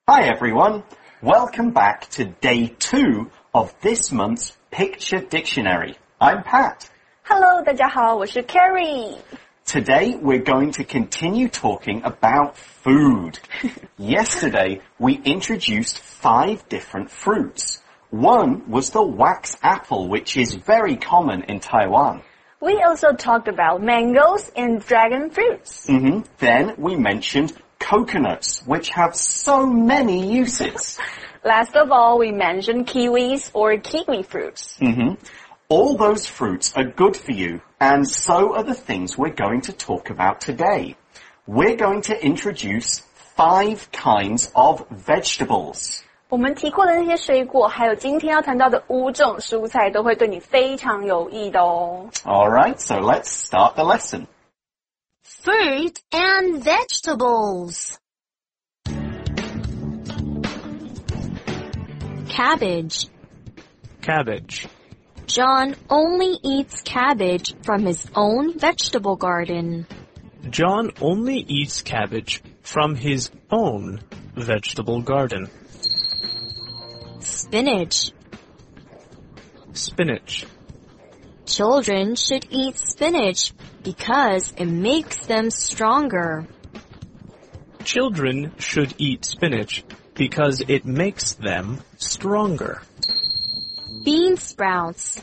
Hi everyone, welcome back to day 2 of this month's Picture Dictionary. I'm Pat. Hello, 大家好，我是 Carrie. Today we're going to continue talking about food. Yesterday we introduced 5 different fruits. One was the wax apple, which is very common in Taiwan. We also talked about mangoes and dragon fruits. Then we mentioned coconuts, which have so many uses. Last of all, we mentioned kiwis or kiwi fruits. All those fruits are good for you, and so are the things we're going to talk about today. We're going to introduce 5 kinds of vegetables. 我们提过的那些水果，还有今天要谈到的5种蔬菜，都会对你非常有益的哦。 Alright, so let's start the lesson. Fruit and vegetables. Cabbage. Cabbage. John only eats cabbage from his own vegetable garden. John only eats cabbage from his own vegetable garden. Spinach. Spinach. Children should eat spinach because it makes them stronger. Children should eat spinach because it makes them stronger. Bean sprouts.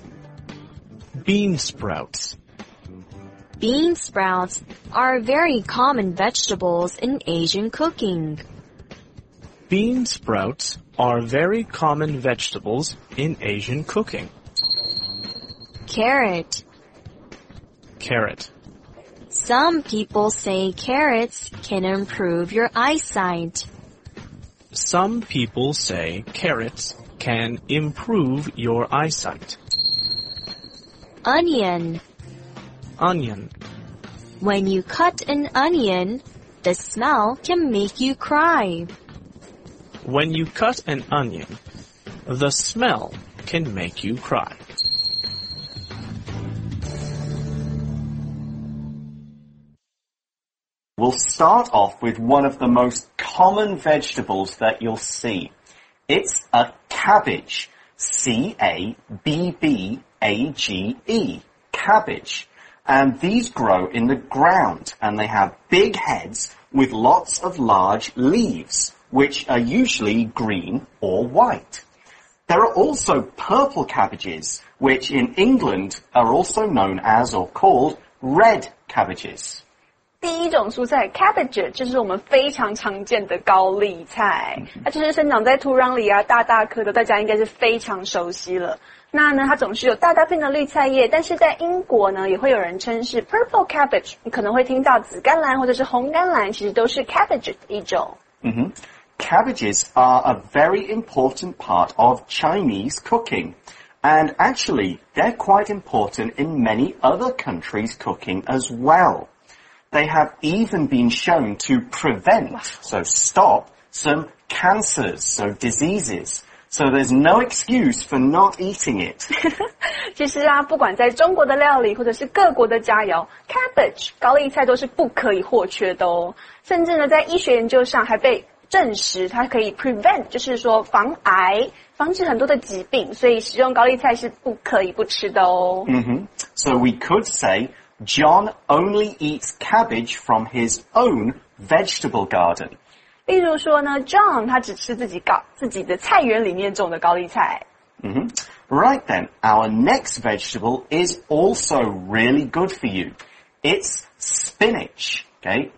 Bean sprouts. Bean sprouts are very common vegetables in Asian cooking. Bean sprouts are very common vegetables in Asian cooking. Carrot. Carrot. Some people say carrots can improve your eyesight. Some people say carrots can improve your eyesight. Onion. Onion. When you cut an onion, the smell can make you cry. When you cut an onion, the smell can make you cry. We'll start off with one of the most common vegetables that you'll see. It's a cabbage. C-A-B-B-A-G-E. Cabbage. And these grow in the ground, and they have big heads with lots of large leaves, which are usually green or white. There are also purple cabbages, which in England are also known as or called red cabbages. 第一种蔬菜 cabbage 就是我们非常常见的高丽菜，它就是生长在土壤里啊，大大颗的，大家应该是非常熟悉了。那呢，它总是有大大片的绿菜叶，但是在英国呢，也会有人称是 purple cabbage， 你可能会听到紫甘蓝或者是红甘蓝，其实都是 cabbage 的一种。 Cabbages are a very important part of Chinese cooking. And actually, they're quite important in many other countries' cooking as well. They have even been shown to prevent, so stop, some cancers, so diseases. So there's no excuse for not eating it. 其实啊，不管在中国的料理或者是各国的佳肴 ，cabbage 高丽菜都是不可以或缺的哦。甚至呢，在医学研究上还被证实它可以 prevent， 就是说防癌，防止很多的疾病，所以食用高丽菜是不可以不吃的哦。 So we could say John only eats cabbage from his own vegetable garden. 例如说呢 ，John 他只吃自己的菜园里面种的高丽菜。 Right then, our next vegetable is also really good for you. It's spinach. Okay,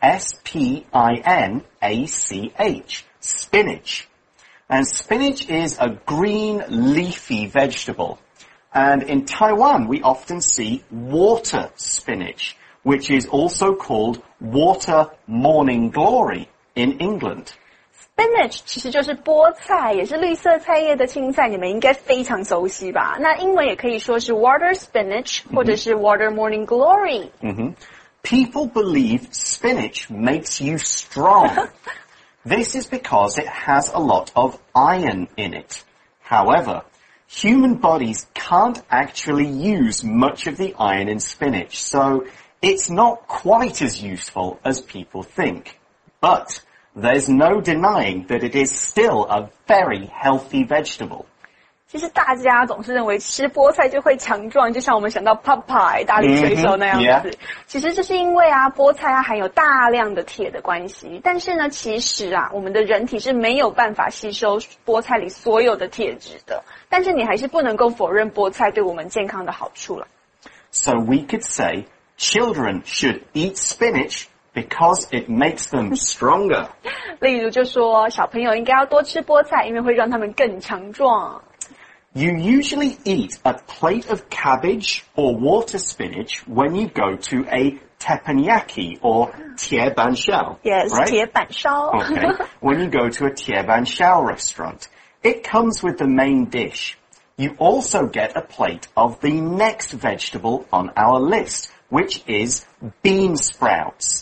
S-P-I-N-A-C-H. Spinach. And spinach is a green leafy vegetable. And in Taiwan, we often see water spinach, which is also called water morning glory in England. Spinach 其实就是菠菜，也是绿色菜叶的青菜，你们应该非常熟悉吧？那英文也可以说是 water spinach，或者是 water morning glory。 People believe spinach makes you strong. This is because it has a lot of iron in it. However, human bodies can't actually use much of the iron in spinach, so it's not quite as useful as people think. But there's no denying that it is still a very healthy vegetable. 其实大家总是认为吃菠菜就会强壮，就像我们想到 Popeye 大力水手那样子。其实这是因为啊，菠菜啊含有大量的铁的关系。但是呢，其实啊，我们的人体是没有办法吸收菠菜里所有的铁质的。但是你还是不能够否认菠菜对我们健康的好处了。 So we could say children should eat spinach because it makes them stronger. 例如就说小朋友应该要多吃菠菜，因为会让他们更强壮。 You usually eat a plate of cabbage or water spinach when you go to a teppanyaki or 铁板烧. Yes, right? 铁板烧。 Okay, when you go to a 铁板烧 restaurant, it comes with the main dish. You also get a plate of the next vegetable on our list, which is bean sprouts.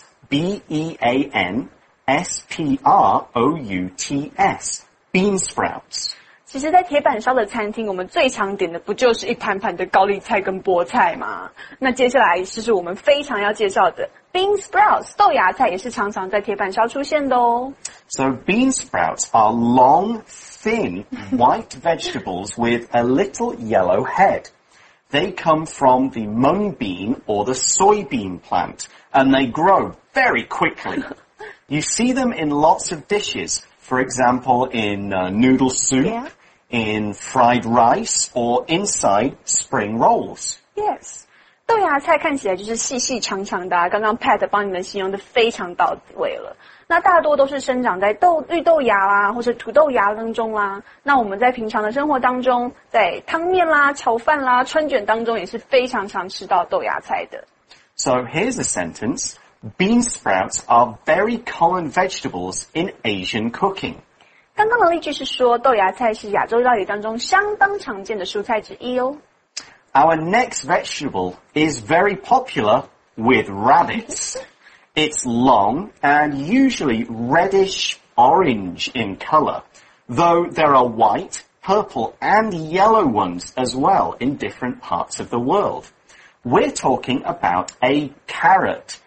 B-E-A-N-S-P-R-O-U-T-S. Bean sprouts. 其实在铁板烧的餐厅，我们最常点的不就是一盘盘的高丽菜跟菠菜吗？那接下来就是我们非常要介绍的 bean sprouts 豆芽菜，也是常常在铁板烧出现的哦。 So bean sprouts are long, thin, white vegetables with a little yellow head. They come from the mung bean or the soybean plant, and they grow very quickly. You see them in lots of dishes, for example, in noodle soup, in fried rice, or inside spring rolls. Yes. 豆芽菜看起来就是细细长长的啊，刚刚 Pat 帮你们形容的非常到位了。那大多都是生长在绿豆芽啦，或者土豆芽当中啦。那我们在平常的生活当中，在汤面啦、炒饭啦、春卷当中也是非常常吃到豆芽菜的。 So here's a sentence. Bean sprouts are very common vegetables in Asian cooking. 刚刚的例句是说，豆芽菜是亚洲料理当中相当常见的蔬菜之一哦。 Our next vegetable is very popular with rabbits. It's long and usually reddish orange in color, though there are white, purple and yellow ones as well in different parts of the world. We're talking about a carrot.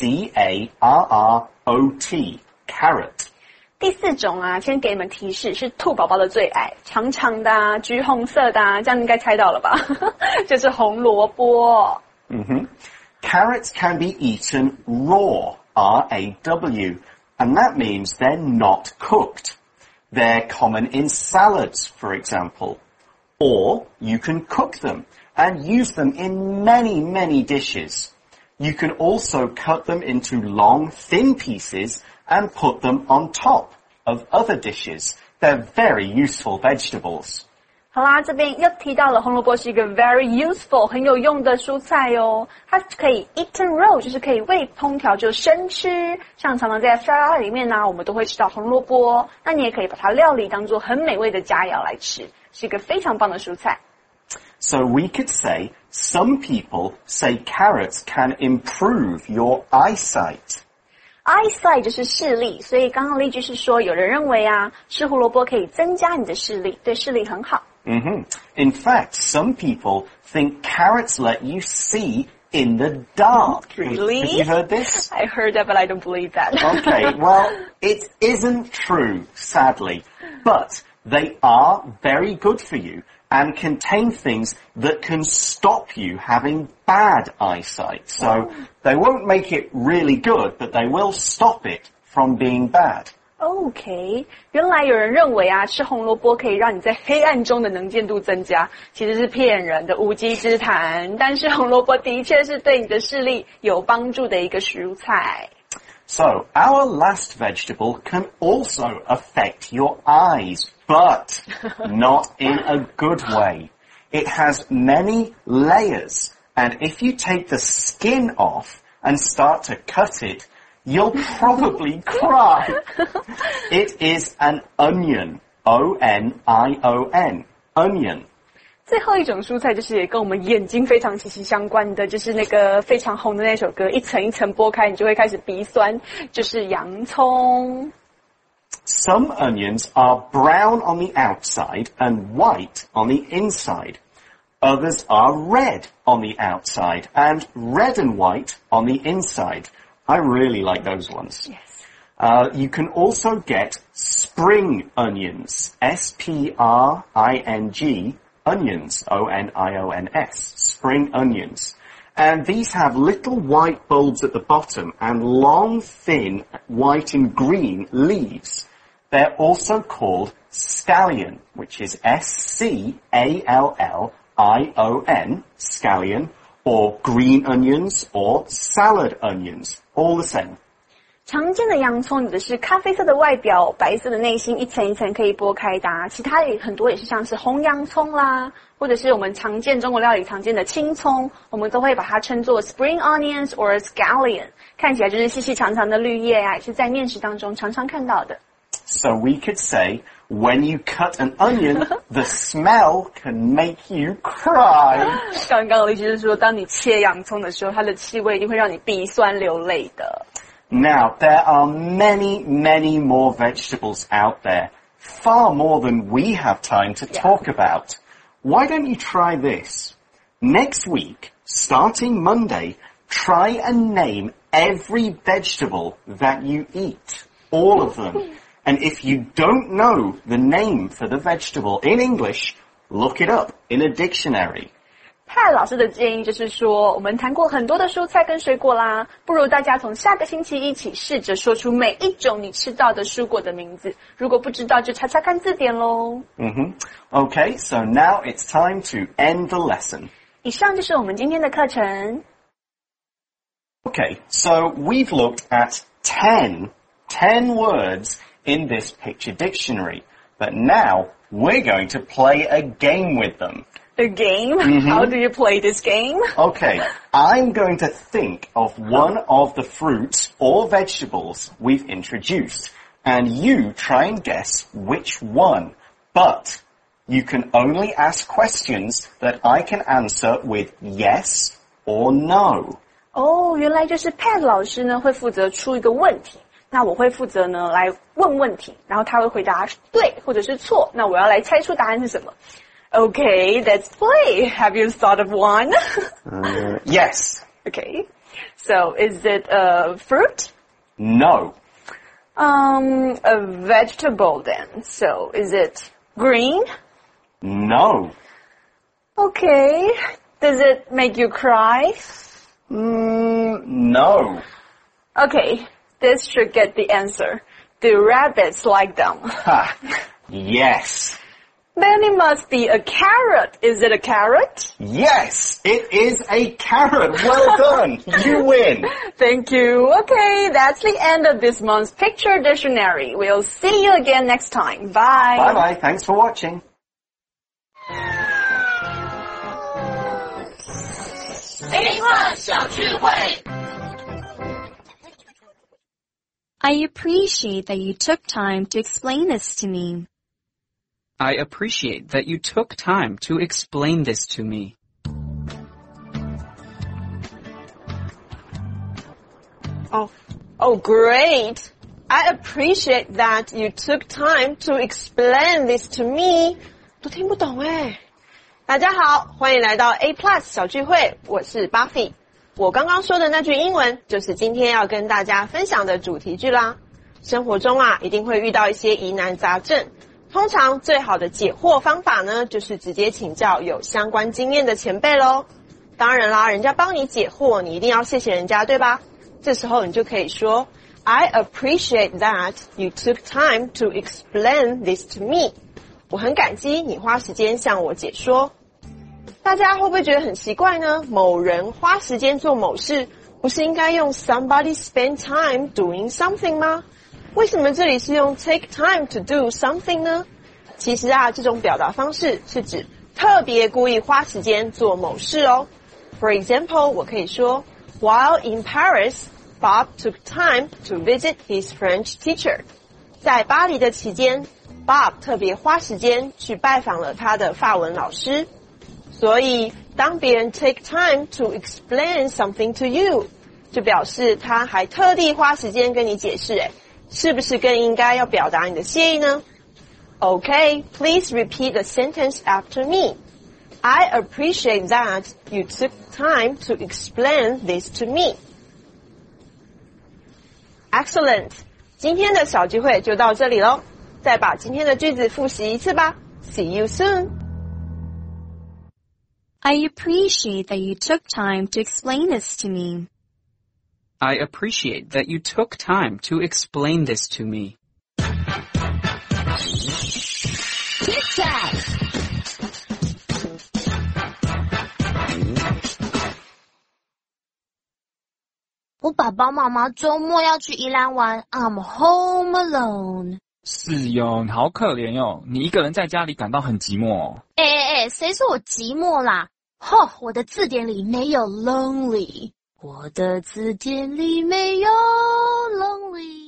C-A-R-R-O-T. Carrot. 第四种啊，先给你们提示，是兔宝宝的最爱，长长的啊，橘红色的啊，这样应该猜到了吧？就是红萝卜。 Carrots can be eaten raw, R-A-W, and that means they're not cooked. They're common in salads, for example. Or you can cook them and use them in many, many dishes. You can also cut them into long, thin pieces and put them on top of other dishes. They're very useful vegetables. 好啦，这边又提到了红萝卜是一个 very useful 很有用的蔬菜哦。它可以 eaten raw， 就是可以未烹调就生吃。像常常在沙拉里面呢，我们都会吃到红萝卜。那你也可以把它料理当做很美味的佳肴来吃，是一个非常棒的蔬菜。 So we could say some people say carrots can improve your eyesight. Eyesight 就是视力，所以刚刚例句是说，有人认为啊，吃胡萝卜可以增加你的视力，对视力很好。 In fact, some people think carrots let you see in the dark. Really? Have you heard this? I heard that, but I don't believe that. Okay, well, it isn't true, sadly, but they are very good for you and contain things that can stop you having bad eyesight. So they won't make it really good, but they will stop it from being bad. OK， 原来有人认为啊，吃红萝卜可以让你在黑暗中的能见度增加，其实是骗人的无稽之谈。但是红萝卜的确是对你的视力有帮助的一个蔬菜。 So, our last vegetable can also affect your eyes, but not in a good way. It has many layers, and if you take the skin off and start to cut it, you'll probably cry. It is an onion. O-N-I-O-N. Onion. 最后一种蔬菜就是也跟我们眼睛非常息息相关的，就是那个非常红的那首歌，一层一层剥开，你就会开始鼻酸，就是洋葱。 Some onions are brown on the outside and white on the inside. Others are red on the outside and red and white on the inside. I really like those ones. Yes. You can also get spring onions, S-P-R-I-N-G, onions, O-N-I-O-N-S, spring onions. And these have little white bulbs at the bottom and long, thin white and green leaves. They're also called scallion, which is S-C-A-L-L-I-O-N, scallion, or green onions, or salad onions, all the same. 常见的洋葱有的是咖啡色的外表，白色的内心，一层一层可以剥开的其他也很多也是像是红洋葱啦，或者是我们常见中国料理常见的青葱，我们都会把它称作 spring onions or scallion， 看起来就是细细长长的绿叶也是在面食当中常常看到的。 So we could say, when you cut an onion, the smell can make you cry. 刚刚的意思是说，当你切洋葱的时候，它的气味一定会让你鼻酸流泪的。 Now, there are many, many more vegetables out there, far more than we have time to talk about. Why don't you try this? Next week, starting Monday, try and name every vegetable that you eat. All of them. And if you don't know the name for the vegetable in English, look it up in a dictionary. Pat 老师的建议就是说，我们谈过很多的蔬菜跟水果啦，不如大家从下个星期一起试着说出每一种你吃到的蔬果的名字。如果不知道，就查查看字典咯。 Okay, so now it's time to end the lesson. 以上就是我们今天的课程。 Okay, so we've looked at 10 words in this picture dictionary. But now we're going to play a game with them. A game? How do you play this game? Okay, I'm going to think of one of the fruits or vegetables we've introduced, and you try and guess which one. But you can only ask questions that I can answer with yes or no. 原来就是 Pat 老师呢会负责出一个问题，那我会负责呢来问问题，然后他会回答对或者是错，那我要来猜出答案是什么。Okay, let's play. Have you thought of one? Yes. Okay. So, is it a fruit? No. A vegetable then. So, is it green? No. Okay. Does it make you cry? No. Okay. This should get the answer. Do rabbits like them? Ha. Yes. Then it must be a carrot. Is it a carrot? Yes, it is a carrot. Well done. You win. Thank you. Okay, that's the end of this month's Picture Dictionary. We'll see you again next time. Bye. Bye-bye. Thanks for watching. I appreciate that you took time to explain this to me. I appreciate that you took time to explain this to me. Oh, great. I appreciate that you took time to explain this to me. 都听不懂耶。大家好，欢迎来到 A Plus 小聚会，我是 Buffy。我刚刚说的那句英文，就是今天要跟大家分享的主题句啦。生活中一定会遇到一些疑难杂症。通常最好的解惑方法呢，就是直接请教有相关经验的前辈咯。当然啦，人家帮你解惑，你一定要谢谢人家，对吧？这时候你就可以说 I appreciate that you took time to explain this to me. 我很感激你花时间向我解说。大家会不会觉得很奇怪呢？某人花时间做某事，不是应该用 somebody spend time doing something 吗？为什么这里是用 take time to do something 呢？其实这种表达方式是指特别故意花时间做某事哦。For example, 我可以说 While in Paris, Bob took time to visit his French teacher. 在巴黎的期间 Bob 特别花时间去拜访了他的法文老师。所以当别人 take time to explain something to you, 就表示他还特地花时间跟你解释是不是更应该要表达你的谢意呢？ Okay, please repeat the sentence after me. I appreciate that you took time to explain this to me. Excellent. 今天的小聚会就到这里咯，再把今天的句子复习一次吧。See you soon. I appreciate that you took time to explain this to me. I appreciate that you took time to explain this to me. Tic-tac! 我爸爸妈妈周末要去宜兰玩 I'm home alone. 是哟，好可怜哟，你一个人在家里感到很寂寞哦。 谁说我寂寞啦？吼，我的字典里没有 lonely. 我的字典里没有 lonely.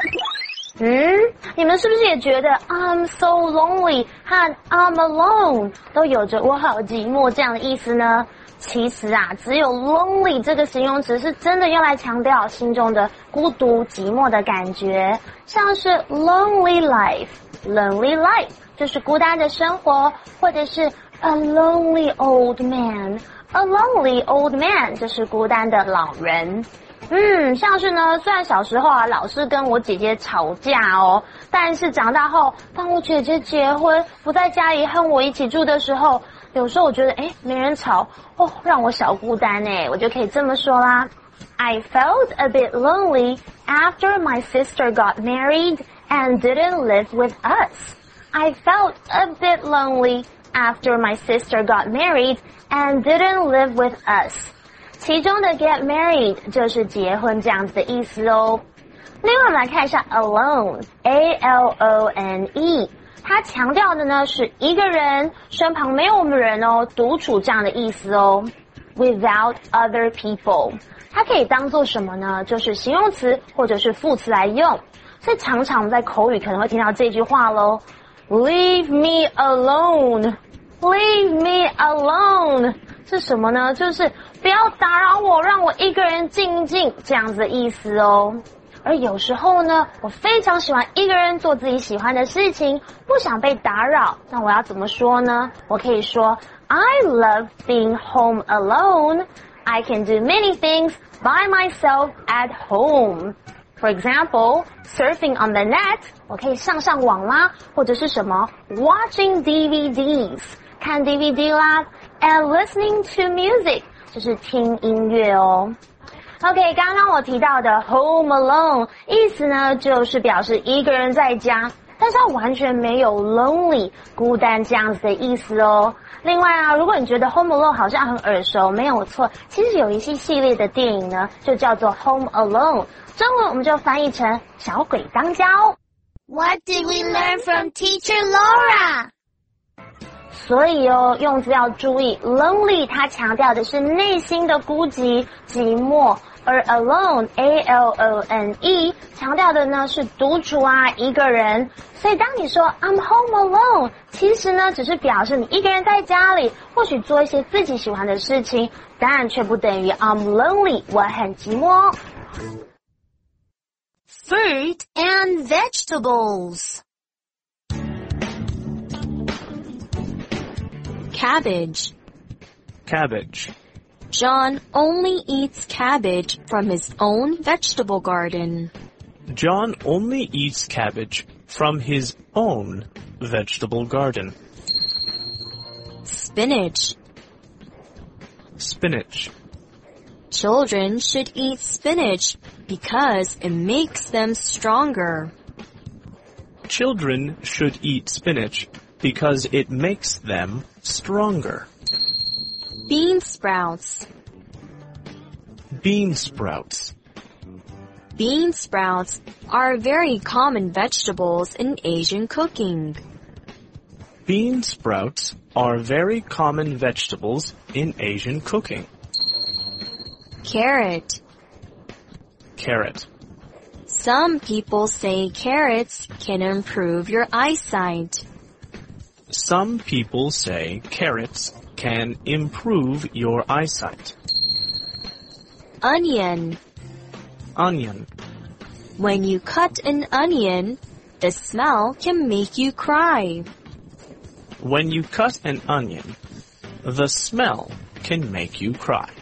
你们是不是也觉得 I'm so lonely 和 I'm alone 都有着我好寂寞这样的意思呢？其实啊，只有 lonely 这个形容词是真的用来强调心中的孤独寂寞的感觉，像是 lonely life 就是孤单的生活，或者是 a lonely old man 就是孤单的老人。像是呢，虽然小时候啊老是跟我姐姐吵架哦，但是长大后当我姐姐结婚不在家里和我一起住的时候，有时候我觉得没人吵让我小孤单我就可以这么说啦。I felt a bit lonely after my sister got married and didn't live with us. I felt a bit lonely after my sister got married and didn't live with us. 其中的 get married 就是结婚这样子的意思哦。另外我们来看一下 alone A-L-O-N-E， 它强调的呢是一个人身旁没有我们人哦，独处这样的意思哦。Without other people， 它可以当做什么呢？就是形容词或者是副词来用，所以常常我们在口语可能会听到这句话咯。Leave me alone， Leave me alone 是什么呢？就是不要打扰我，让我一个人静静这样子的意思哦。而有时候呢，我非常喜欢一个人做自己喜欢的事情，不想被打扰，那我要怎么说呢？我可以说 I love being home alone. I can do many things by myself at home. For example, surfing on the net, 我可以上网啦，或者是什么 watching DVDs, 看 DVD 啦 and listening to music, 就是听音乐哦。OK， 刚刚我提到的 home alone 意思呢，就是表示一个人在家，但是它完全没有 lonely 孤单这样子的意思哦。另外啊，如果你觉得 home alone 好像很耳熟，没有错，其实有一系列的电影呢，就叫做 home alone， 中文我们就翻译成小鬼当家哦。What did we learn from Teacher Laura？所以哦，用字要注意 lonely 它强调的是内心的孤寂寂寞，而 alone A-L-O-N-E 强调的呢是独处啊一个人。所以当你说 I'm home alone， 其实呢只是表示你一个人在家里，或许做一些自己喜欢的事情，当然却不等于 I'm lonely 我很寂寞哦。Fruit and vegetables. Cabbage. Cabbage. John only eats cabbage from his own vegetable garden. John only eats cabbage from his own vegetable garden. Spinach. Spinach. Children should eat spinach because it makes them stronger. Children should eat spinach because it makes them stronger. Bean sprouts. Bean sprouts. Bean sprouts are very common vegetables in Asian cooking. Bean sprouts are very common vegetables in Asian cooking. Carrot. Carrot. Some people say carrots can improve your eyesight. Some people say carrots can improve your eyesight. Onion. Onion. When you cut an onion, the smell can make you cry. When you cut an onion, the smell can make you cry.